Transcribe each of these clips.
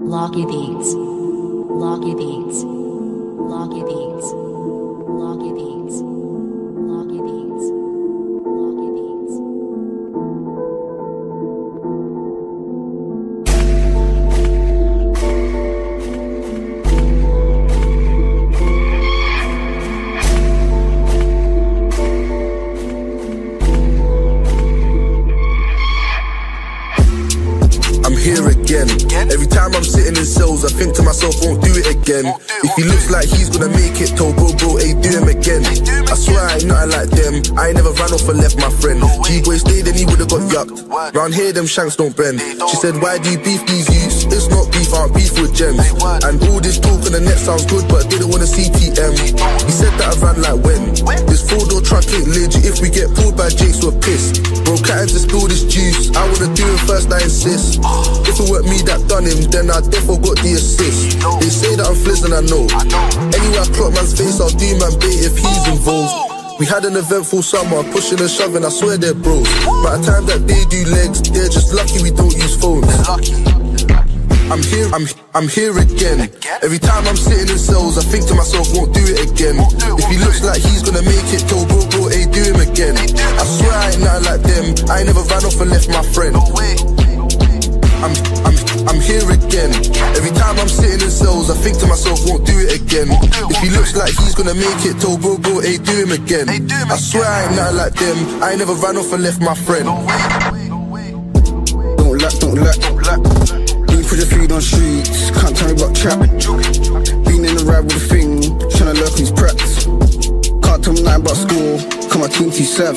Locky Beats. Locky Beats. Locky Beats. Locky Beats. Locky Beats. Locky Beats. I'm here again. Every time I'm sitting in cells, I think to myself, won't do it again. If he looks like he's gonna make it, told bro, hey, do him again. I swear I ain't nothing like them. I ain't never ran off and left my friend. G-boy stayed and he would've got yucked. Round here, them shanks don't bend. She said, why do you beef these youths? It's not beef, I don't beef with gems. And all this talk on the net sounds good, but didn't wanna see TM. He said that I ran like when? This 4-door truck ain't legit. If we get pulled by Jakes, we're pissed. Bro, can't just spill this juice. I wanna do it first, I insist. If it weren't me that done him, then I defo got the assist. They say that I'm flizzing, I know. Anyway, I clock man's face, I'll do man bait if he's involved. We had an eventful summer, pushing and shoving, I swear they're bros. By the time that they do legs, they're just lucky we don't use phones. I'm here again. Every time I'm sitting in cells, I think to myself, won't do it again. If he looks like he's gonna make it, told bro, hey, do him again. I swear I ain't nothing like them. I ain't never ran off and left my friend. I'm here again. Every time I'm sitting in cells, I think to myself, won't do it again. If he looks like he's gonna make it, told bro, hey, do him again. I swear I ain't nothing like them. I ain't never ran off and left my friend. Don't lack. Been put your feet on streets, can't tell me about chat. Been in the ride with a thing, tryna lurk on his preps. Can't tell me nothing about school, come my team T7.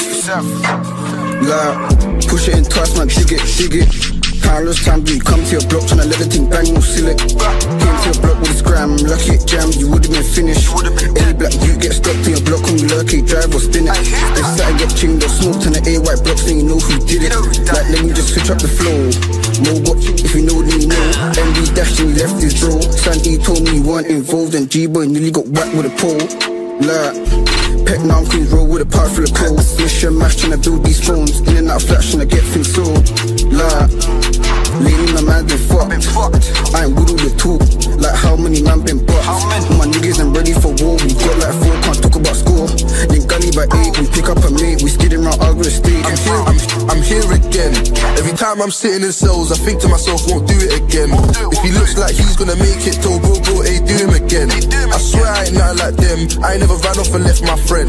Like, push it in twice, man, dig it. Countless time, dude, come to your block, tryna let the thing bang, no seal it. Came to your block with a scram, lucky it jammed, you would've been finished. Any black you get stuck to your block, on you lurky, drive or spin it. They sat and get chinged or smoked on the A-white blocks, then you know who did it. Like, let me just switch up the flow. No watch, if you know, then you know. MD dashed and he left his bro. Sandy told me you weren't involved, and G-boy nearly got whacked with a pole. Like, pet now I'm Queen's Road with a power full of cold. Mission mash tryna build these phones, in and out of flash tryna get things sold. Like, lately my man been fucked. I ain't with all the talk, like how many man been bucked. All my niggas ain't ready for war, we got like 4, can't talk about score. Then gully by 8, we pick up a mate, we skidding round Algra Estate. I'm here again. Every time I'm sitting in cells, I think to myself, won't do it again. If he looks like he's gonna make it, told bro, hey, do him again. I swear I ain't nothing like them. I ain't never ran off and left my friend.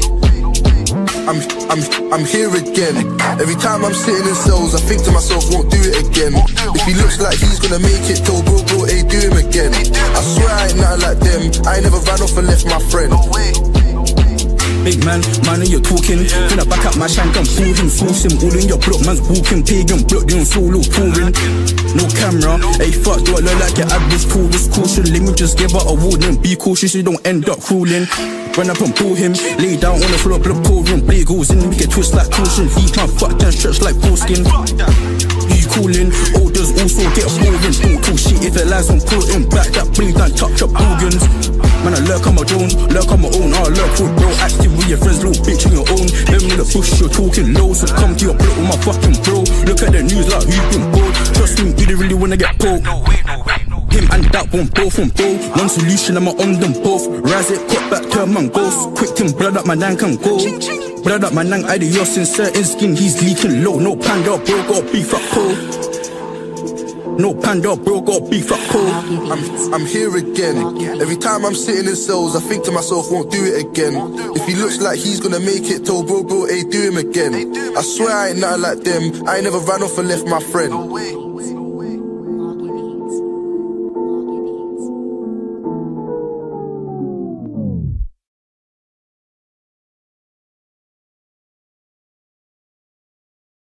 I'm here again. Every time I'm sitting in cells, I think to myself, won't do it again. If he looks like he's gonna make it, told bro, hey, do him again. I swear I ain't nothing like them. I ain't never ran off and left my friend. Big man know you're talking. Finna back up my shank and pull him, force him. All in your block, man's walking. Pagan block, doing solo touring. No camera, hey fuck, do I look like your average tourist? Caution, let me just give her a warning. Be cautious, you don't end up crawling. Run up and pull him, lay down on the floor, blood pouring. Blade goes in, we get twist like caution. He can't fuck and stretch like foreskin. You cooling, orders also get boring. Don't talk shit if it lies on putting back that blade and touch up organs. Man, I lurk on my drones, lurk on my own. I lurk for bro, active with your friends, little bitch on your own. Them in the bush, you're talking low, so come to your block with my fucking bro. Look at the news like who's been bored. Trust me, you don't really wanna get poked. Him and that one, both on bro. One solution, I'm on them both. Rise it, cut back, turn man ghost. Quick thing, blood up my nang can go. Blood up my nang, adios in certain skin, he's leaking low. No panda, bro, got beef up cold. No panda, bro, got beef up cold. I'm here again. Every time I'm sitting in cells, I think to myself, won't do it again. If he looks like he's gonna make it, told bro, hey, do him again. I swear I ain't nothing like them. I ain't never ran off and left my friend.